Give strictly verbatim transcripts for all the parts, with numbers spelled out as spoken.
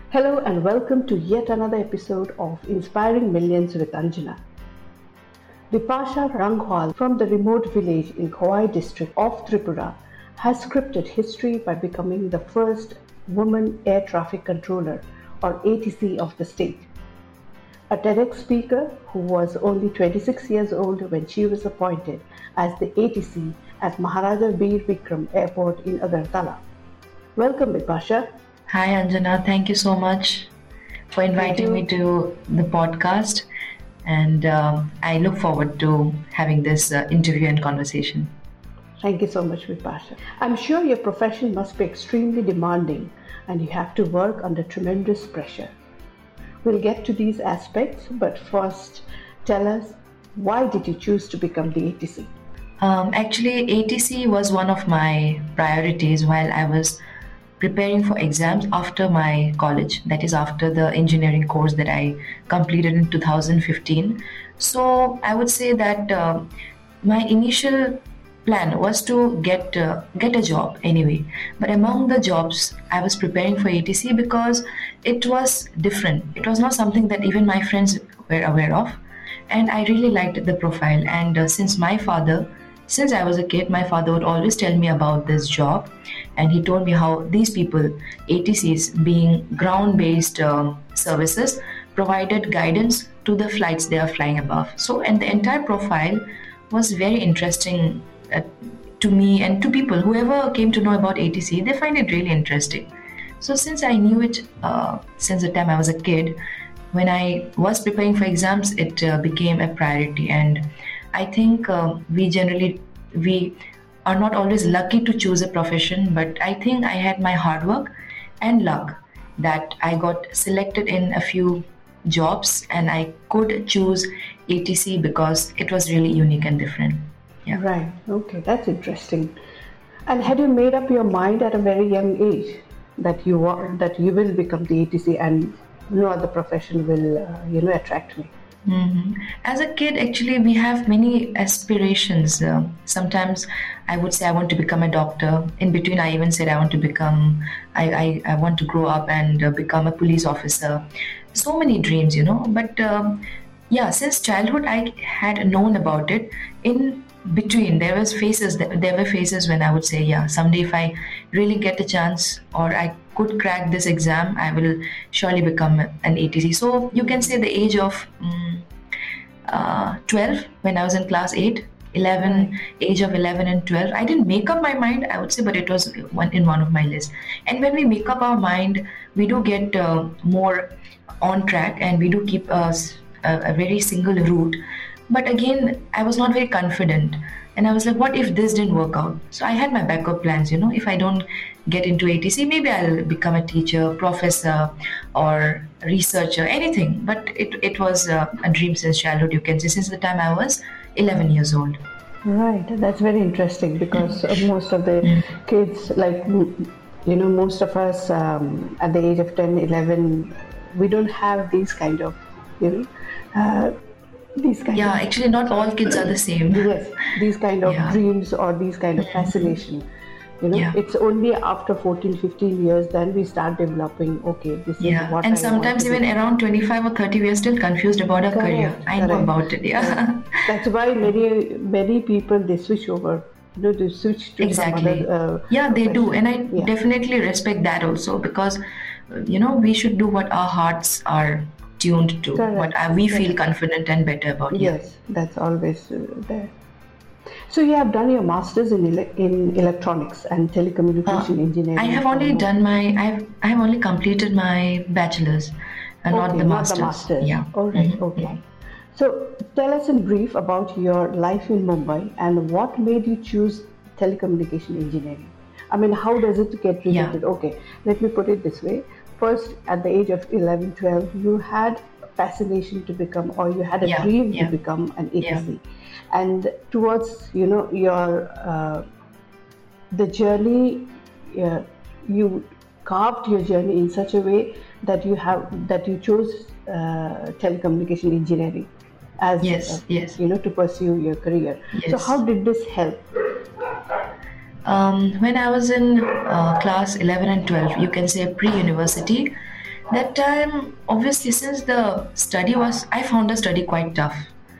Hello and welcome to yet another episode of Inspiring Millions with Anjana. Bipasha Ranghwal from the remote village in Khowai district of Tripura has scripted history by becoming the first woman air traffic controller or A T C of the state. A TEDx speaker who was only twenty-six years old when she was appointed as the A T C at Maharaja Bir Vikram Airport in Agartala. Welcome, Bipasha. Hi Anjana, thank you so much for inviting me to the podcast, and um, I look forward to having this uh, interview and conversation. Thank you so much, Bipasha. I'm sure your profession must be extremely demanding and you have to work under tremendous pressure. We'll get to these aspects, but first tell us, why did you choose to become the A T C? Um, actually, A T C was one of my priorities while I was preparing for exams after my college, that is after the engineering course that I completed in two thousand fifteen. So I would say that uh, my initial plan was to get uh, get a job anyway. But among the jobs, I was preparing for A T C because it was different. It was not something that even my friends were aware of. And I really liked the profile. And uh, since my father Since I was a kid, my father would always tell me about this job, and he told me how these people, A T Cs, being ground-based um, services, provided guidance to the flights they are flying above. So, and the entire profile was very interesting uh, to me and to people. Whoever came to know about A T C, they find it really interesting. So, since I knew it uh, since the time I was a kid, when I was preparing for exams, it uh, became a priority. And I think uh, we generally, we are not always lucky to choose a profession, but I think I had my hard work and luck that I got selected in a few jobs and I could choose A T C because it was really unique and different. Yeah. Right. Okay. That's interesting. And had you made up your mind at a very young age that you want, that you will become the A T C and no other profession will, uh, you know, attract me? Mm-hmm. As a kid, actually, we have many aspirations. Uh, sometimes I would say I want to become a doctor. In between, I even said I want to become, I, I, I want to grow up and uh, become a police officer. So many dreams, you know. But um, yeah, since childhood, I had known about it. In between, there was phases. There were phases when I would say, yeah, someday if I really get a chance or I could crack this exam, I will surely become an A T C. So you can say the age of um, uh, twelve, when I was in class eight, eleven, age of eleven and twelve. I didn't make up my mind, I would say, but it was one in one of my lists. And when we make up our mind, we do get uh, more on track and we do keep a, a, a very single route. But again, I was not very confident. And I was like, what if this didn't work out? So I had my backup plans, you know, if I don't get into A T C, maybe I'll become a teacher, professor, or researcher, anything. But it, it was uh, a dream since childhood, you can say, since the time I was eleven years old. Right. That's very interesting because most of the kids, like, you know, most of us um, at the age of ten, eleven, we don't have these kind of, you know, uh, These kind yeah, of, actually not all kids are the same. Yes, these kind of yeah. dreams or these kind of fascination. You know, yeah. it's only after fourteen, fifteen years then we start developing, okay, this yeah. is what and I sometimes want to even do. around twenty-five or thirty we are still confused about our Correct, career. I correct. know about it, yeah. Correct. That's why many many people, they switch over. You know, they switch to exactly. some other uh, Yeah, they do. And I yeah. definitely respect that also because, you know, we should do what our hearts are tuned to, Correct. what uh, we feel Correct. confident and better about. Yes, yeah. That's always uh, there. So you have done your master's in ele- in electronics and telecommunication uh, engineering. I have only done my, I've, I have only completed my bachelor's and okay, not the master's. Not the master's. Yeah. All right, mm-hmm. okay. So tell us in brief about your life in Mumbai and what made you choose telecommunication engineering. I mean, how does it get related? Yeah. Okay, let me put it this way. First, at the age of eleven, twelve, you had a fascination to become, or you had a yeah. dream yeah. to become an A T C. Yeah. And towards, you know, your, uh, the journey, uh, you carved your journey in such a way that you have, that you chose uh, telecommunication engineering as, yes, uh, yes. you know, to pursue your career. Yes. So how did this help? Um, when I was in uh, class eleven and twelve, you can say pre-university, That time, obviously, since the study was, I found the study quite tough.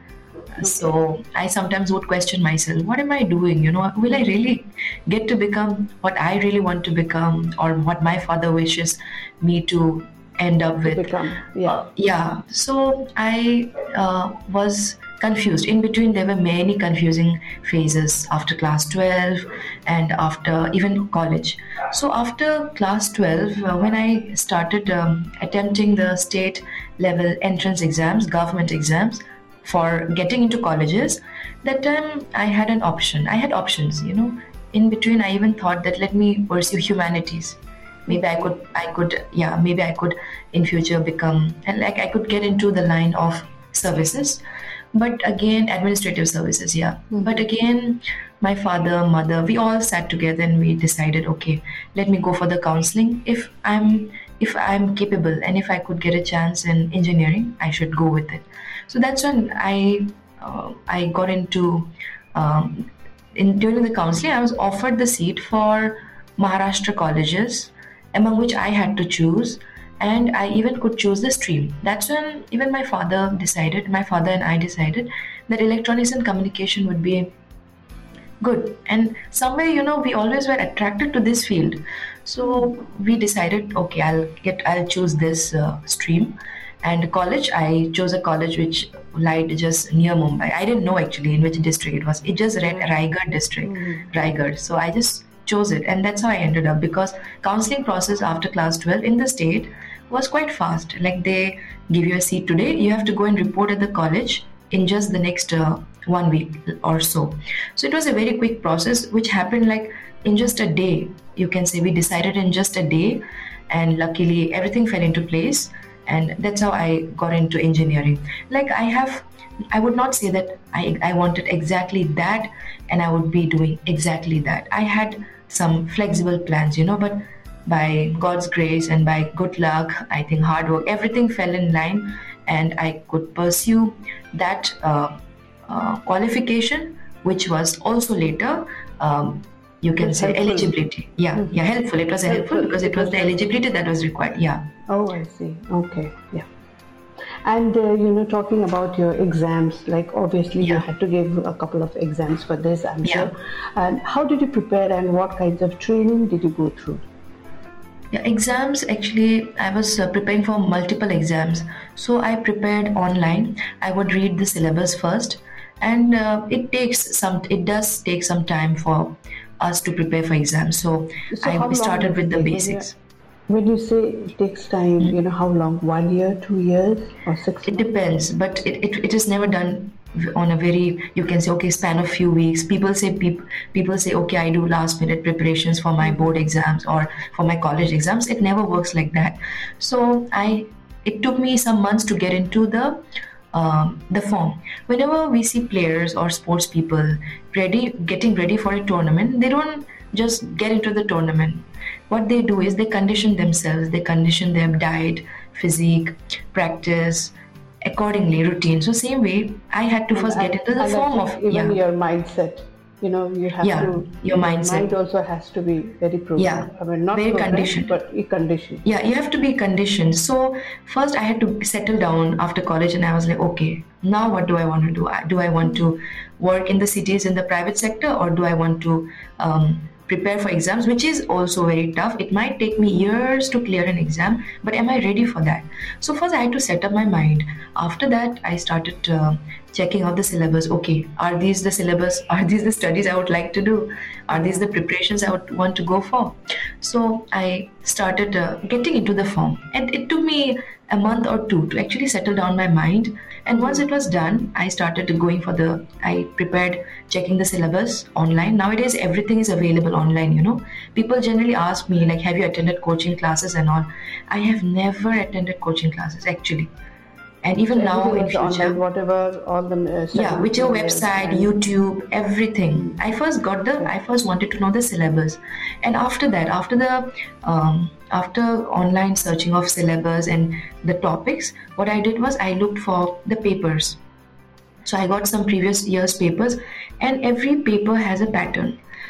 So I sometimes would question myself, what am I doing? You know, will I really get to become what I really want to become, or what my father wishes me to end up with? Become, yeah. Uh, yeah. So I uh, was confused. In between, there were many confusing phases after class twelve and after even college. So after class twelve, uh, when I started um, attempting the state level entrance exams, government exams, for getting into colleges, that time I had an option. I had options, you know. In between, I even thought that let me pursue humanities. Maybe I could, I could, yeah, maybe I could in future become, and like I could get into the line of services. But again, administrative services, yeah. Mm-hmm. But again, my father, mother, we all sat together and we decided, okay, let me go for the counseling. If I'm, if I'm capable and if I could get a chance in engineering, I should go with it. So that's when I uh, I got into um, in during the counseling. I was offered the seat for Maharashtra colleges, among which I had to choose, and I even could choose the stream. That's when even my father decided, my father and I decided that electronics and communication would be good. And somewhere, you know, we always were attracted to this field. So we decided, okay, I'll get, I'll choose this uh, stream. And college, I chose a college which lied just near Mumbai. I didn't know actually in which district it was. It just read Raigad district, mm-hmm. Raigad. So I just chose it, and that's how I ended up, because counseling process after class twelve in the state was quite fast. Like they give you a seat today, you have to go and report at the college in just the next uh, one week or so. So it was a very quick process which happened like in just a day. You can say we decided in just a day, and luckily everything fell into place. And that's how I got into engineering. Like I have, I would not say that I, I wanted exactly that and I would be doing exactly that. I had some flexible plans, you know, but by God's grace and by good luck, I think hard work, everything fell in line and I could pursue that uh, uh, qualification, which was also later, um, you can say helpful. Eligibility. Yeah, mm-hmm. yeah, helpful. It was helpful, helpful because it was the eligibility that was required. Yeah. Oh, I see. Okay. Yeah. And, uh, you know, talking about your exams, like obviously yeah. you had to give a couple of exams for this, I'm yeah. sure. And how did you prepare and what kinds of training did you go through? Yeah, exams, actually, I was uh, preparing for multiple exams. So I prepared online. I would read the syllabus first. And uh, it takes some, it does take some time for us to prepare for exams. So, so I started with the basics. When you say it takes time, mm-hmm. you know, how long? One year, two years, or six It months? depends, but it, it, it is never done on a very, you can say, okay, span of few weeks. People say, people, people say, okay, I do last minute preparations for my board exams or for my college exams. It never works like that. So I, it took me some months to get into the Um, the form. Whenever we see players or sports people ready, getting ready for a tournament, they don't just get into the tournament. What they do is they condition themselves, they condition their diet, physique, practice, accordingly, routine. So same way, I had to and first I, get into the form of even yeah. your mindset. You know, you have yeah, to. Your mindset. Mind also has to be very programmed. Yeah, I mean, not very conditioned, but conditioned. Yeah, you have to be conditioned. So first, I had to settle down after college, and I was like, okay, now what do I want to do? Do I want to work in the cities in the private sector, or do I want to um, prepare for exams, which is also very tough. It might take me years to clear an exam, but am I ready for that? So first I had to set up my mind. After that, I started uh, checking out the syllabus. Okay, are these the syllabus? Are these the studies I would like to do? Are these the preparations I would want to go for? So I started uh, getting into the form, and it took me a month or two to actually settle down my mind. And once it was done, I started going for the, I prepared checking the syllabus online. Nowadays, everything is available online, you know. People generally ask me, like, have you attended coaching classes and all? I have never attended coaching classes, actually. And even so now in future, online, whatever, all the uh, yeah, whichever website, and YouTube, everything. Mm-hmm. I first got the, I first wanted to know the syllabus, and after that, after the, um, after online searching of syllabus and the topics, what I did was I looked for the papers. So I got some previous year's papers, and every paper has a pattern.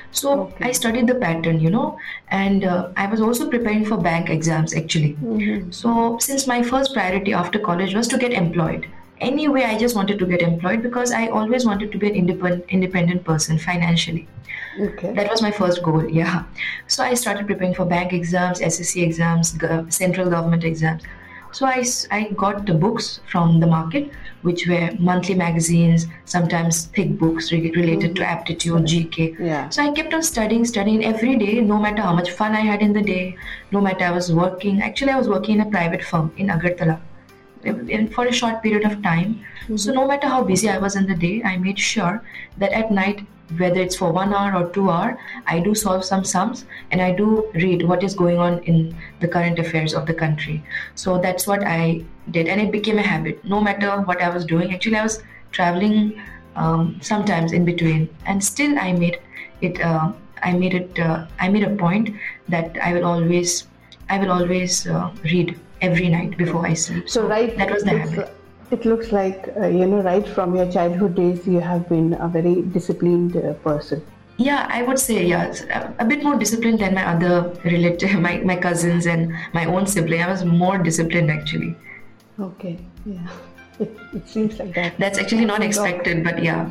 So Okay. I studied the pattern, you know, and uh, I was also preparing for bank exams actually. Mm-hmm. So since my first priority after college was to get employed, anyway, I just wanted to get employed because I always wanted to be an independent independent person financially. Okay. That was my first goal, yeah. So I started preparing for bank exams, S S C exams, gov- central government exams. So I, s- I got the books from the market, which were monthly magazines, sometimes thick books re- related to aptitude, G K. Yeah. So I kept on studying, studying every day, no matter how much fun I had in the day, no matter I was working. Actually, I was working in a private firm in Agartala in- for a short period of time. So no matter how busy I was in the day, I made sure that at night, whether it's for one hour or two hour, I do solve some sums and I do read what is going on in the current affairs of the country. So that's what I did, and it became a habit. No matter what I was doing, actually I was traveling um, sometimes in between, and still I made it. Uh, I made it. Uh, I made a point that I will always, I will always uh, read every night before I sleep. So, right, that was it the looks, habit. it looks like, uh, you know, right from your childhood days, you have been a very disciplined uh, person. Yeah, I would say yeah, a, a bit more disciplined than my other relative, my, my cousins and my own sibling. I was more disciplined actually. Okay, yeah. It, it seems like that. That's actually not expected, but yeah.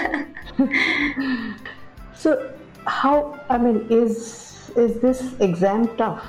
So, how, I mean, is is this exam tough?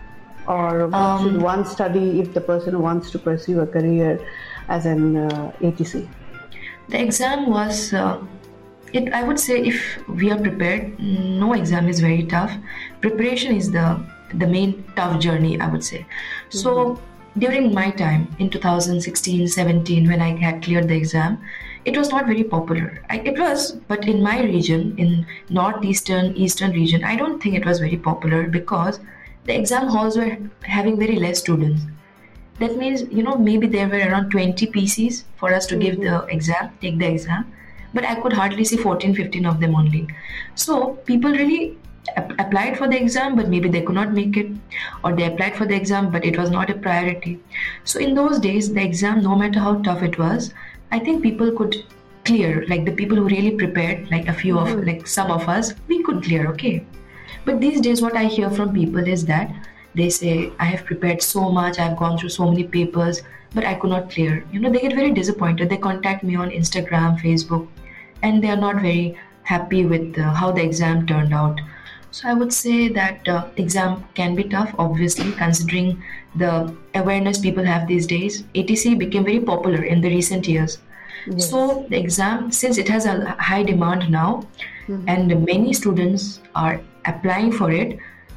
Or what Um, should one study if the person wants to pursue a career as an uh, A T C? The exam was, uh, it. I would say if we are prepared, no exam is very tough. Preparation is the the main tough journey, I would say. So during my time in two thousand sixteen, seventeen, when I had cleared the exam, it was not very popular. I, it was, but in my region, in northeastern, eastern region, I don't think it was very popular because the exam halls were having very less students. That means, you know, maybe there were around twenty P Cs for us to give the exam, take the exam, but I could hardly see fourteen, fifteen of them only. So people really ap- applied for the exam, but maybe they could not make it, or they applied for the exam, but it was not a priority. So in those days, the exam, no matter how tough it was, I think people could clear, like the people who really prepared, like a few of, like some of us, we could clear, okay. But these days, what I hear from people is that they say, I have prepared so much, I've gone through so many papers, but I could not clear. You know, they get very disappointed. They contact me on Instagram, Facebook, and they are not very happy with uh, how the exam turned out. So I would say that uh, exam can be tough, obviously, considering the awareness people have these days. A T C became very popular in the recent years. Yes. So the exam, since it has a high demand now, and many students are applying for it,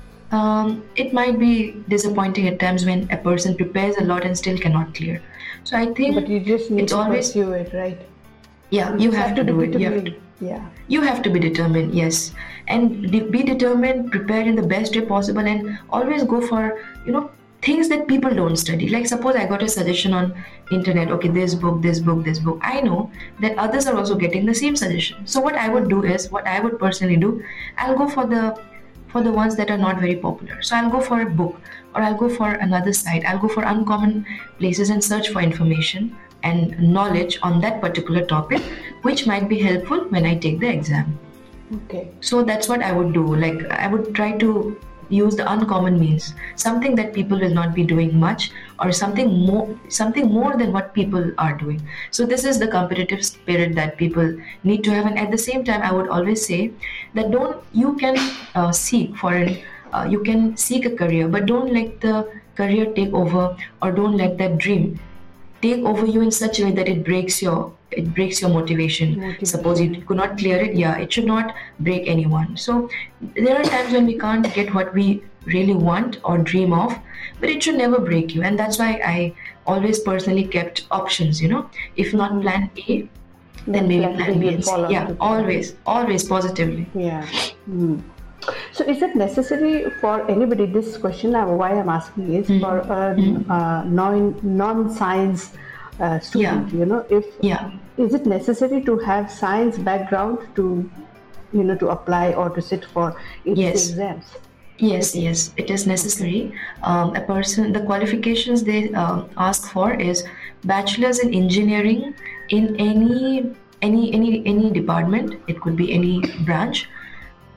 um, it might be disappointing at times when a person prepares a lot and still cannot clear. So I think But you just need it's to always, pursue it, right? yeah, you just have to be do it. You have to, determined. Yeah. you have to be determined, yes, and de- be determined, prepare in the best way possible, and always go for, you know, things that people don't study. Like suppose I got a suggestion on internet, okay, this book, this book, this book. I know that others are also getting the same suggestion. So what I would do is, what I would personally do, I'll go for the for the ones that are not very popular. So I'll go for a book, or I'll go for another site. I'll go for uncommon places and search for information and knowledge on that particular topic, which might be helpful when I take the exam. Okay. So that's what I would do. Like I would try to use the uncommon means, something that people will not be doing much, or something more, something more than what people are doing. So this is the competitive spirit that people need to have. And at the same time, I would always say that don't you can uh, seek for an uh, you can seek a career, but don't let the career take over, or don't let that dream take over you in such a way that it breaks your it breaks your motivation. Motivation. Suppose you could not clear it, yeah, it should not break anyone. So there are times when we can't get what we really want or dream of, but it should never break you. And that's why I always personally kept options, you know, if not plan A, then maybe plan plan B B will and C. follow Yeah, after that. always, always positively. Yeah. Mm. So, is it necessary for anybody? This question, uh, why I'm asking is for a uh, non non-science uh, student. Yeah. You know, if Yeah. is it necessary to have science background to, you know, to apply or to sit for A T C Yes. exams? Yes, yes, it is necessary. Um, a person, the qualifications they um ask for is bachelor's in engineering in any any any any department. It could be any branch,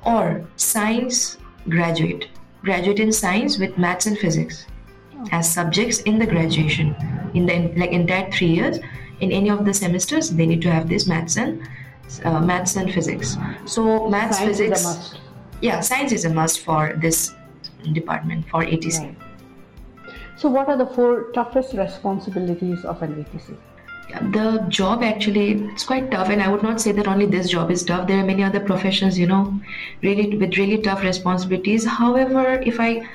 or science graduate, graduate in science with maths and physics as subjects in the graduation. In the like entire three years, in any of the semesters, they need to have this maths and uh, maths and physics. So maths, Science physics, is a must. yeah, science is a must for this department for A T C. Right. So what are the four toughest responsibilities of an A T C? The job actually, it's quite tough, and I would not say that only this job is tough. There are many other professions, you know, really with really tough responsibilities. However, if I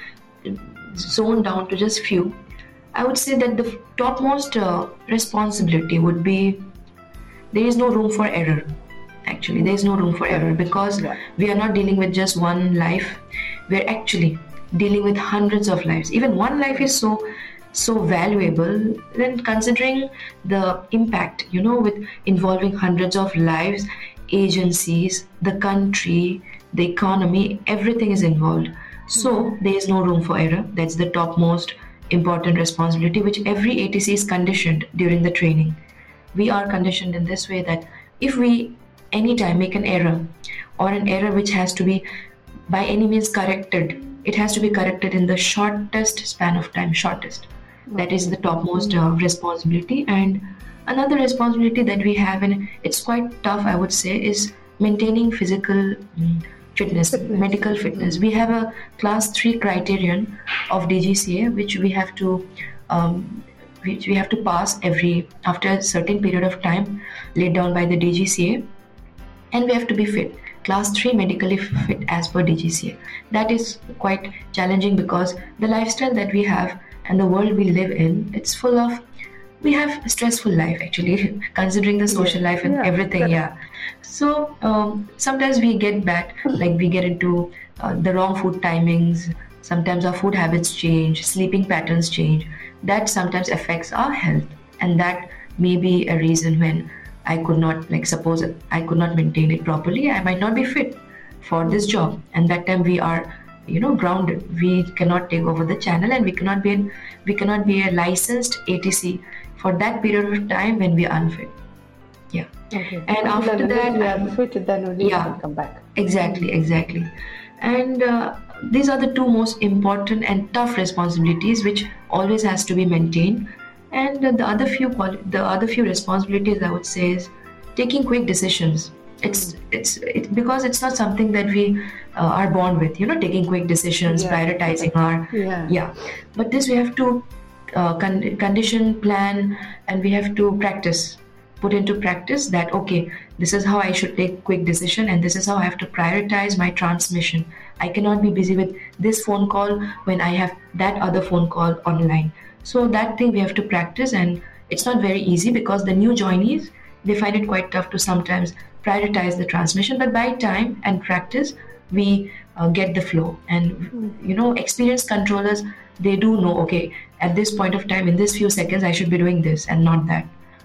zone down to just few, I would say that the topmost uh, responsibility would be there is no room for error. Actually, there is no room for error because Yeah. we are not dealing with just one life. We are actually dealing with hundreds of lives. Even one life is so so valuable. Then considering the impact, you know, with involving hundreds of lives, agencies, the country, the economy, everything is involved. So there is no room for error. That's the topmost important responsibility, which every A T C is conditioned during the training. We are conditioned in this way that if we anytime make an error or an error which has to be by any means corrected, it has to be corrected in the shortest span of time, shortest. That is the topmost uh, responsibility. And another responsibility that we have, and it's quite tough, I would say, is maintaining physical mm, fitness, Fitness. medical fitness. We have a class three criterion of D G C A, which we have to um, which we have to pass every after a certain period of time laid down by the D G C A, and we have to be fit. Class three medically fit as per D G C A. That is quite challenging because the lifestyle that we have and the world we live in, it's full of, we have a stressful life actually, considering the social Yeah. life and Yeah, everything. correct. Yeah. So um, sometimes we get bad, like we get into uh, the wrong food timings. Sometimes our food habits change, sleeping patterns change. That sometimes affects our health, and that may be a reason when I could not, like suppose I could not maintain it properly, I might not be fit for this job. And that time we are, you know, grounded. We cannot take over the channel, and we cannot be in, we cannot be a licensed A T C for that period of time when we are unfit. Yeah. Okay. And after then that, we I'm- are fit, then only Yeah. we can come back. Exactly, exactly. And uh, these are the two most important and tough responsibilities which always has to be maintained. And uh, the other few quali- the other few responsibilities I would say is taking quick decisions. It's it's it, because it's not something that we uh, are born with. You know, taking quick decisions, Yeah. prioritizing our Yeah. yeah. But this we have to uh, con- condition, plan, and we have to practice. Put into practice that okay, this is how I should take quick decision, and this is how I have to prioritize my transmission. I cannot be busy with this phone call when I have that other phone call online. So that thing we have to practice, and it's not very easy because the new joinees, they find it quite tough to sometimes prioritize the transmission. But by time and practice, we uh, get the flow. And you know, experienced controllers, they do know okay, at this point of time, in this few seconds, I should be doing this and not that.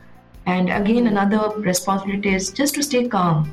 And again, another responsibility is just to stay calm.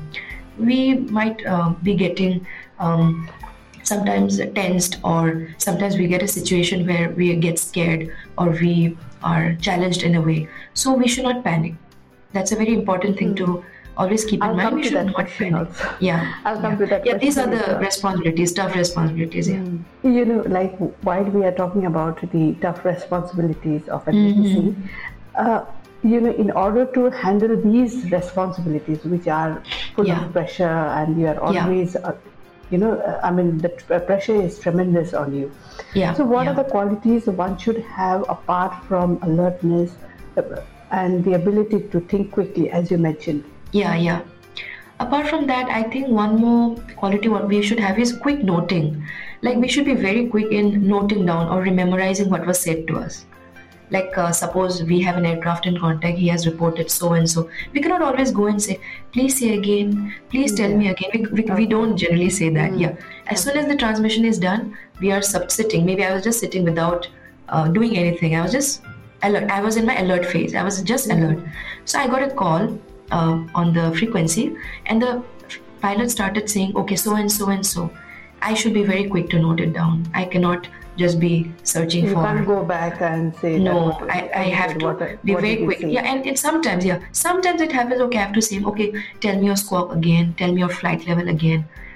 We might uh, be getting um, sometimes tensed, or sometimes we get a situation where we get scared or we are challenged in a way. So we should not panic. That's a very important thing to always keep I'll in mind. come We to should that not question panic. also. Yeah. I'll come yeah. to that Yeah, these are question as the well. responsibilities, tough responsibilities. Yeah. You know, like while we are talking about the tough responsibilities of an A T C, uh, you know, in order to handle these responsibilities, which are full Yeah. of pressure, and you are always, uh, you know, uh, I mean, the t- pressure is tremendous on you. Yeah. So, what yeah. are the qualities one should have apart from alertness uh, and the ability to think quickly, as you mentioned? Yeah, yeah. Apart from that, I think one more quality what we should have is quick noting. Like we should be very quick in noting down or memorizing what was said to us. Like uh, suppose we have an aircraft in contact, he has reported so and so. We cannot always go and say, please say again, please tell Yeah. me again. We, we, we don't generally say that. Mm. Yeah. As soon as the transmission is done, we are sub-sitting. Maybe I was just sitting without uh, doing anything. I was just alert. I was in my alert phase. I was just alert. So I got a call uh, on the frequency, and the pilot started saying, okay, so and so and so. I should be very quick to note it down. I cannot just be searching You for. can't go back and say, No, that what- I, I have to what- be what very did he quick. say? Yeah, and it sometimes, yeah, sometimes it happens. Okay, I have to say, okay, tell me your squawk again, tell me your flight level again.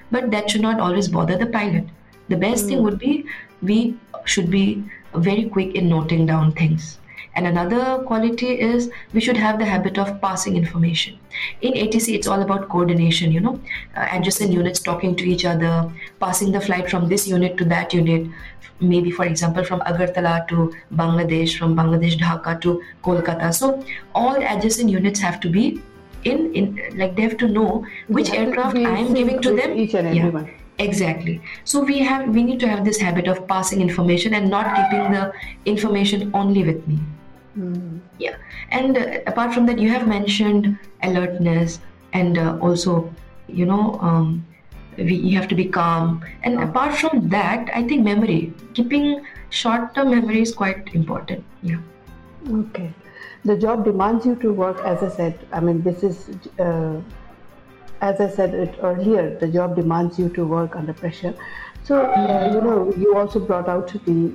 but that should not always bother the pilot. The best Mm. thing would be we should be very quick in noting down things. And another quality is we should have the habit of passing information. In A T C, it's all about coordination, you know, uh, adjacent units talking to each other, passing the flight from this unit to that unit, maybe, for example, from Agartala to Bangladesh, from Bangladesh Dhaka to Kolkata. So all adjacent units have to be in, in like they have to know which They have to aircraft be I am synced giving to with them. each and everyone. Yeah, exactly. So we have we need to have this habit of passing information and not keeping the information only with me. Mm. Yeah, and uh, apart from that, you have mentioned alertness, and uh, also, you know, um, we, you have to be calm. And apart from that, I think memory, keeping short-term memory is quite important. Yeah. Okay. The job demands you to work, as I said, I mean, this is, uh, as I said it earlier, the job demands you to work under pressure. So, uh, you know, you also brought out the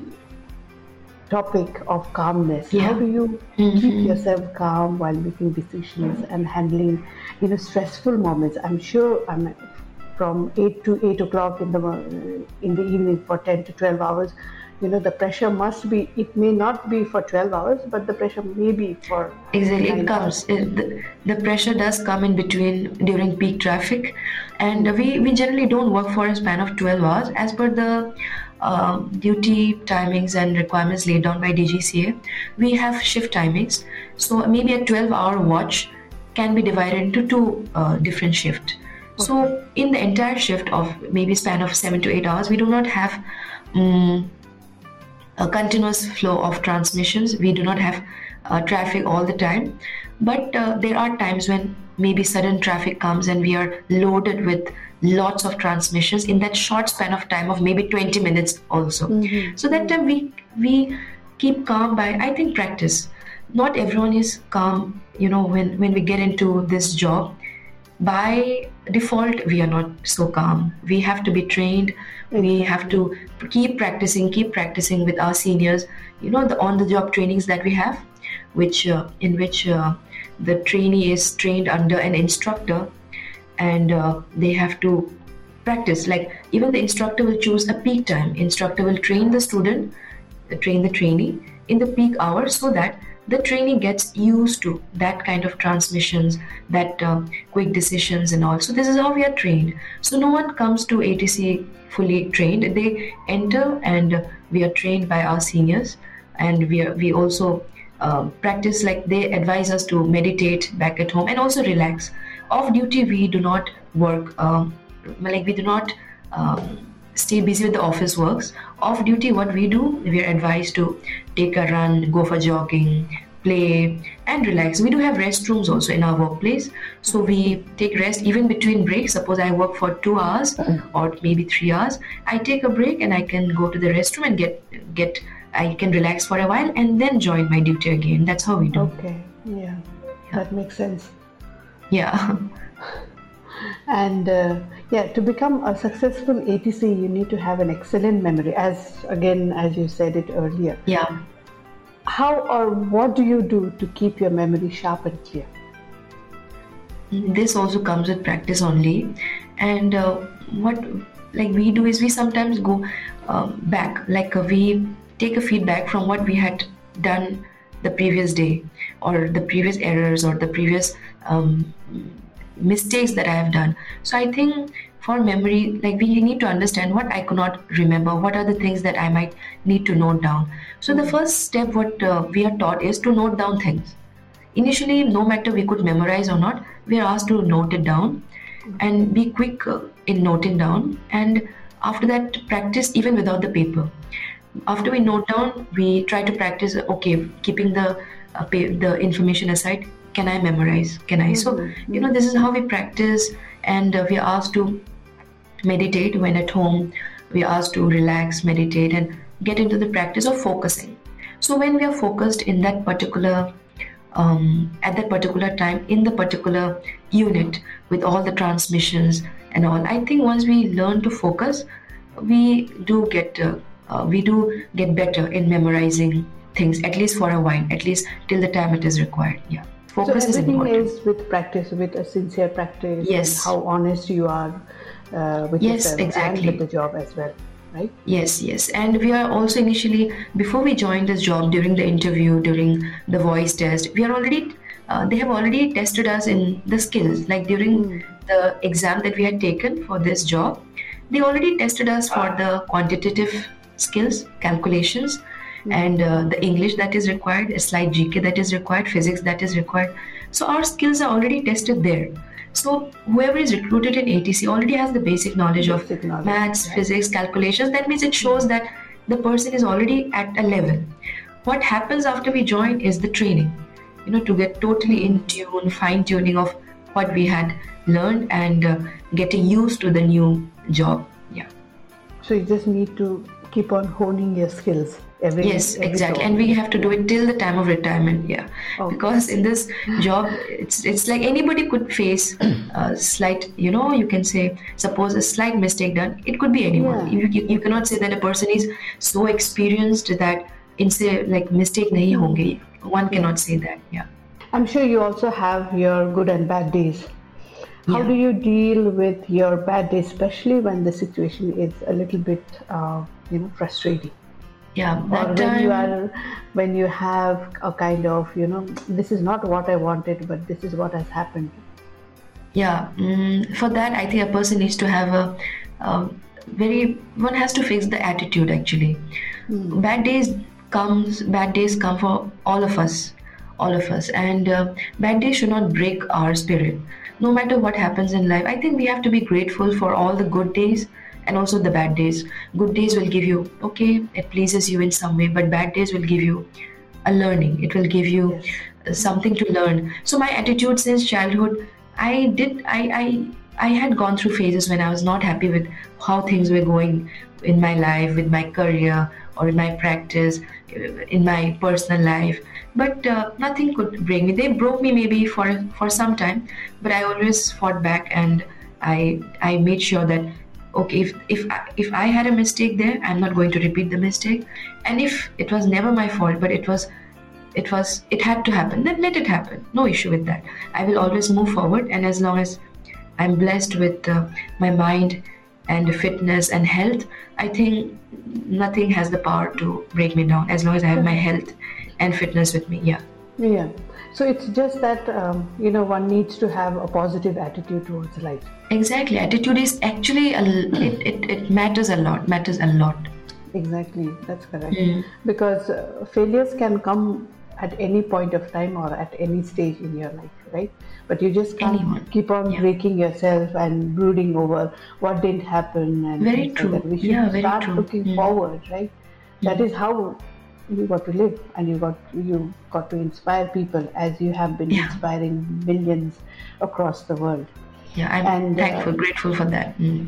topic of calmness. Yeah. How do you Mhm. keep yourself calm while making decisions and handling, you know, stressful moments? I'm sure, I mean, from eight to eight o'clock in the mo- in the evening for ten to twelve hours, you know, the pressure must be. It may not be for twelve hours, but the pressure may be for Exactly, nine it comes. It, the, the pressure does come in between during peak traffic, and we, we generally don't work for a span of twelve hours as per the uh, duty timings and requirements laid down by D G C A. We have shift timings, so maybe a twelve hour watch can be divided into two uh, different shifts. So in the entire shift of maybe span of seven to eight hours, we do not have um, a continuous flow of transmissions. We do not have uh, traffic all the time, but uh, there are times when maybe sudden traffic comes and we are loaded with lots of transmissions in that short span of time of maybe twenty minutes also. Mhm. So that time we we keep calm by, I think, practice. Not everyone is calm, you know, when when we get into this job. By default, we are not so calm. We have to be trained. We have to keep practicing, keep practicing with our seniors. You know, the on-the-job trainings that we have, which uh, in which uh, the trainee is trained under an instructor, and uh, they have to practice. Like even the instructor will choose a peak time. Instructor will train the student, uh, train the trainee in the peak hours, so that the trainee gets used to that kind of transmissions, that uh, quick decisions and all. So this is how we are trained. So no one comes to A T C fully trained. They enter and we are trained by our seniors, and we are, we also uh, practice, like they advise us to meditate back at home and also relax. Off duty, we do not work, um, like we do not um, stay busy with the office works. Off duty, what we do, we are advised to take a run, go for jogging, play and relax. We do have restrooms also in our workplace, so we take rest even between breaks. Suppose I work for two hours or maybe three hours, I take a break and I can go to the restroom and get get I can relax for a while and then join my duty again. That's how we do. Okay, yeah, that makes sense. Yeah. And uh, yeah, to become a successful A T C, you need to have an excellent memory, as again, as you said it earlier. Yeah. How or what do you do to keep your memory sharp and clear? This also comes with practice only. And uh, what like we do is we sometimes go uh, back, like uh, we take a feedback from what we had done the previous day, or the previous errors, or the previous um, mistakes that I have done. So I think for memory, like we need to understand what I could not remember, what are the things that I might need to note down. So the first step what uh, we are taught is to note down things. Initially, no matter we could memorize or not, we are asked to note it down and be quick uh, in noting down, and after that practice even without the paper. After we note down, we try to practice, okay, keeping the uh, pa- the information aside, can I memorize? Can I? So, you know, this is how we practice, and uh, we are asked to meditate when at home. We are asked to relax, meditate, and get into the practice of focusing. So when we are focused in that particular, um, at that particular time, in the particular unit, with all the transmissions and all, I think once we learn to focus, we do get uh, uh, we do get better in memorizing things, at least for a while, at least till the time it is required. Yeah. Focus so is everything important. is with practice, with a sincere practice. Yes. And how honest you are uh, with Yes, yourself exactly. and with the job as well, right? Yes, yes. And we are also initially, before we joined this job, during the interview, during the voice test, we are already, uh, they have already tested us in the skills. Like during Mm. the exam that we had taken for this job, they already tested us for the quantitative skills, calculations, and uh, the English that is required, a slight G K that is required, physics that is required. So our skills are already tested there. So whoever is recruited in A T C already has the basic knowledge of Basic knowledge, maths, right. physics, calculations. That means it shows that the person is already at a level. What happens after we join is the training, you know, to get totally in tune, fine tuning of what we had learned and uh, getting used to the new job. Yeah. So you just need to keep on honing your skills every Yes, every exactly. so And we have to do it till the time of retirement. Yeah. Okay. Because in this job, it's it's like anybody could face a slight, you know, you can say, suppose a slight mistake done. It could be anyone. Yeah. You, you, you cannot say that a person is so experienced that instead like mistake nahi honge. One cannot say that. Yeah. I'm sure you also have your good and bad days. How Yeah. do you deal with your bad days, especially when the situation is a little bit, uh, you know, frustrating? Yeah. Or That when you time. are, when you have a kind of, you know, this is not what I wanted, but this is what has happened. Yeah, mm, for that, I think a person needs to have a, a very, one has to fix the attitude actually. Bad days comes, bad days come for all of us, all of us. And uh, bad days should not break our spirit. No matter what happens in life, I think we have to be grateful for all the good days and also the bad days. Good days will give you, okay, it pleases you in some way, but bad days will give you a learning. It will give you Yes. uh, something to learn. So my attitude since childhood, I did I, I I had gone through phases when I was not happy with how things were going in my life, with my career or in my practice, uh, in my personal life. But uh, nothing could break me. They broke me maybe for for some time, but I always fought back and I I made sure that okay, if if I, if I had a mistake there, I'm not going to repeat the mistake. And if it was never my fault, but it was it was it had to happen, then let it happen. No issue with that. I will always move forward, and as long as I'm blessed with uh, my mind and fitness and health, I think nothing has the power to break me down as long as I have my health and fitness with me. Yeah. Yeah. So it's just that, um, you know, one needs to have a positive attitude towards life. Exactly. Attitude is actually a, l- it, it it matters a lot. Matters a lot. Exactly, that's correct. Because uh, failures can come at any point of time or at any stage in your life, right? But you just can't Anyone. keep on Yeah. breaking yourself and brooding over what didn't happen and Very things like true. that. We should Yeah, very start true. looking Mm. forward, right? That is how you got to live, and you got you got to inspire people as you have been Yeah. inspiring millions across the world. Yeah, I'm And, uh, thankful, grateful for that. Mm.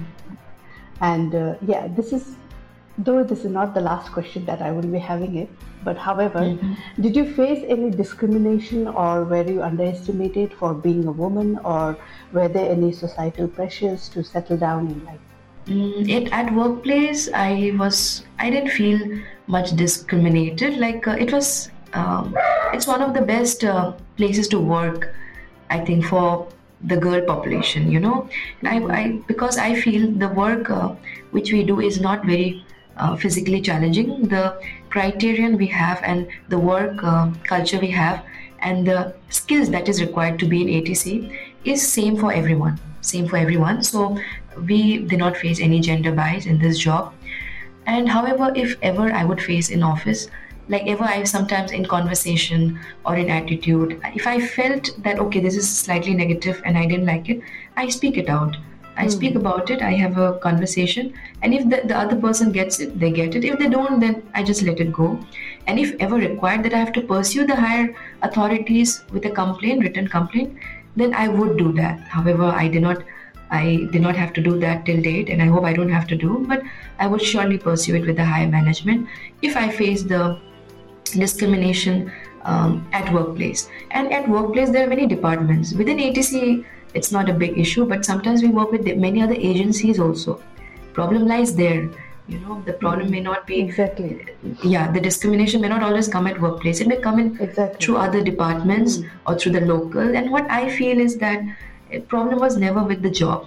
And uh, yeah, this is, though this is not the last question that I will be having it, but however, did you face any discrimination or were you underestimated for being a woman, or were there any societal pressures to settle down in life? Mm, it at workplace, I was I didn't feel much discriminated. Like uh, it was, um, it's one of the best uh, places to work, I think, for the girl population. You know, I, I because I feel the work uh, which we do is not very uh, physically challenging. The criterion we have and the work uh, culture we have and the skills that is required to be in A T C is same for everyone. Same for everyone. So we did not face any gender bias in this job. And however, if ever I would face in office, like ever I sometimes in conversation or in attitude, if I felt that okay, this is slightly negative and I didn't like it, I speak it out. I speak about it, I have a conversation, and if the, the other person gets it, they get it. If they don't, then I just let it go. And if ever required that I have to pursue the higher authorities with a complaint, written complaint, then I would do that. However, I did not I did not have to do that till date, and I hope I don't have to do, but I would surely pursue it with the higher management if I face the discrimination um, at workplace. And at workplace, there are many departments. Within A T C, it's not a big issue, but sometimes we work with the- many other agencies also. Problem lies there. You know, the problem may not be, Exactly. yeah, the discrimination may not always come at workplace. It may come in Exactly. through other departments or through the local. And what I feel is that a problem was never with the job.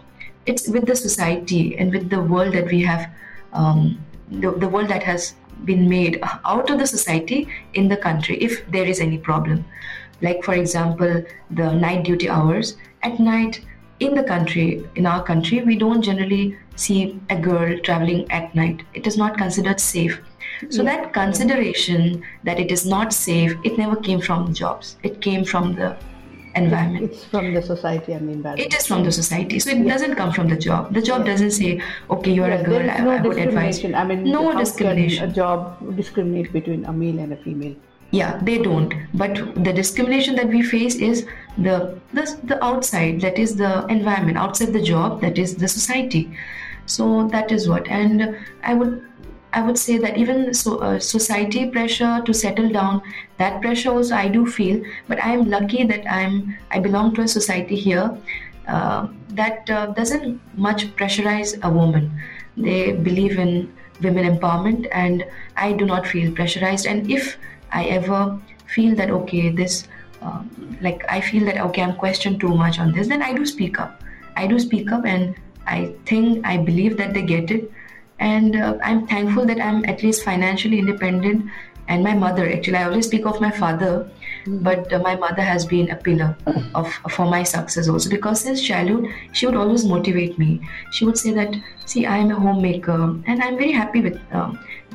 it's with the society and with the world that we have, um, the, the world that has been made out of the society in the country, if there is any problem. Like, for example, the night duty hours. At night, in the country, in our country, we don't generally see a girl traveling at night. It is not considered safe. So yeah. that consideration that it is not safe, it never came from the jobs. It came from the environment. It's from the society and the environment. It is from the society. So it yeah. doesn't come from the job. The job yeah. doesn't say, okay, you're yeah, a girl, no I, I would advise. I mean, no how discrimination. Can a job discriminate between a male and a female? Yeah, they don't. But the discrimination that we face is the, the the outside, that is the environment, outside the job, that is the society. So that is what. And I would I would say that even so, uh, society pressure to settle down, that pressure also I do feel. But I am lucky that I'm I belong to a society here uh, that uh, doesn't much pressurize a woman. They believe in women empowerment, and I do not feel pressurized. And if I ever feel that, okay, this, uh, like I feel that, okay, I'm questioned too much on this, then I do speak up. I do speak up, and I think, I believe that they get it. And uh, I'm thankful that I'm at least financially independent. And my mother, actually, I always speak of my father, mm-hmm. but uh, my mother has been a pillar of for my success also, because since childhood, she would always motivate me. She would say that, see, I am a homemaker, and I'm very happy with um,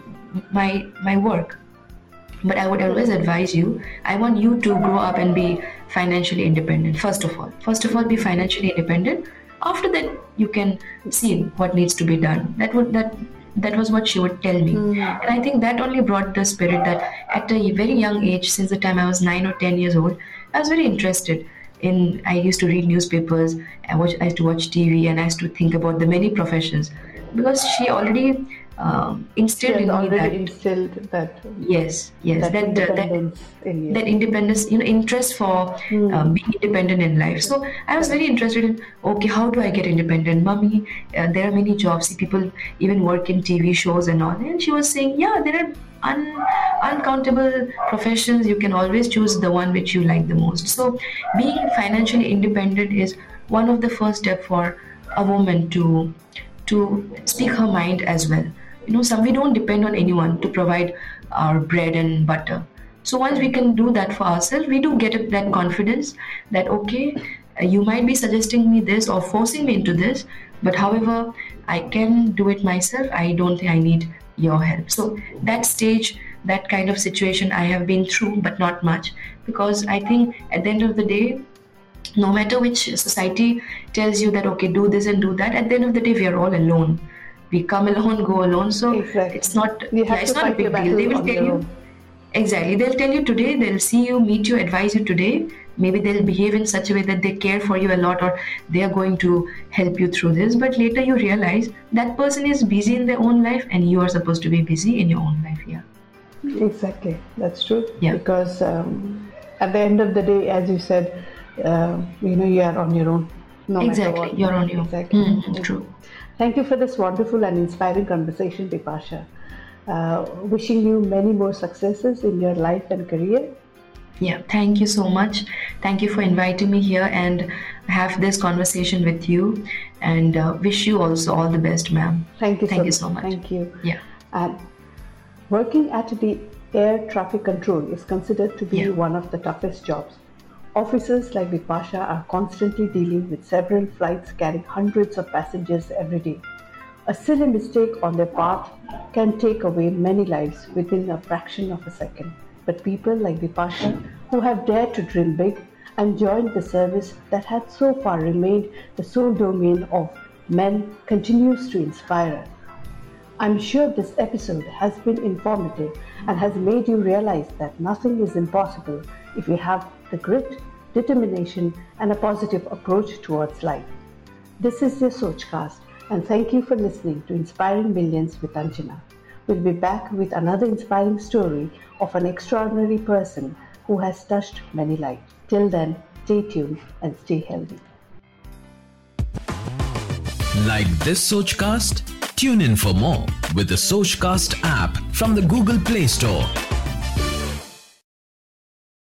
my my work. But I would always advise you, I want you to grow up and be financially independent, first of all. First of all, be financially independent. After that, you can see what needs to be done. That would that that was what she would tell me. Mm. And I think that only brought the spirit that at a very young age, since the time I was nine or ten years old, I was very interested in, I used to read newspapers, I, watch, I used to watch T V, and I used to think about the many professions. Because she already um, instilled in me that instilled that yes yes that that independence that, in you. that independence, you know, interest for mm. um, being independent in life. So I was very interested in, okay, how do I get independent, mommy? Uh, there are many jobs. See, people even work in T V shows and all. And she was saying, yeah, there are un- uncountable professions. You can always choose the one which you like the most. So being financially independent is one of the first steps for a woman to to speak her mind as well. You know, some we don't depend on anyone to provide our bread and butter. So once we can do that for ourselves, we do get that confidence that, okay, you might be suggesting me this or forcing me into this, but however, I can do it myself. I don't think I need your help. So that stage, that kind of situation I have been through, but not much, because I think at the end of the day, no matter which society tells you that, okay, do this and do that, at the end of the day, we are all alone. We come alone, go alone. So exactly. it's not, yeah, it's not a big deal. They will tell you, own. Exactly. They'll tell you today, they'll see you, meet you, advise you today. Maybe they'll behave in such a way that they care for you a lot, or they are going to help you through this. But later you realize that person is busy in their own life, and you are supposed to be busy in your own life. Yeah. Exactly. That's true. Yeah. Because um, at the end of the day, as you said, uh, you know, you are on your own. No exactly. matter what. You're on your own. Exactly. Mm-hmm. True. Thank you for this wonderful and inspiring conversation, Bipasha. Uh, wishing you many more successes in your life and career. Yeah, thank you so much. Thank you for inviting me here and have this conversation with you, and uh, wish you also all the best, ma'am. Thank you. Thank so you so much. Thank you. Yeah. And working at the air traffic control is considered to be yeah. one of the toughest jobs. Officers like Bipasha are constantly dealing with several flights carrying hundreds of passengers every day. A silly mistake on their part can take away many lives within a fraction of a second. But people like Bipasha, who have dared to dream big and joined the service that had so far remained the sole domain of men, continues to inspire us. I'm sure this episode has been informative and has made you realize that nothing is impossible if you have the grit, determination, and a positive approach towards life. This is your Sochcast, and thank you for listening to Inspiring Millions with Anjana. We'll be back with another inspiring story of an extraordinary person who has touched many lives. Till then, stay tuned and stay healthy. Like this Sochcast? Tune in for more with the Sochcast app from the Google Play Store.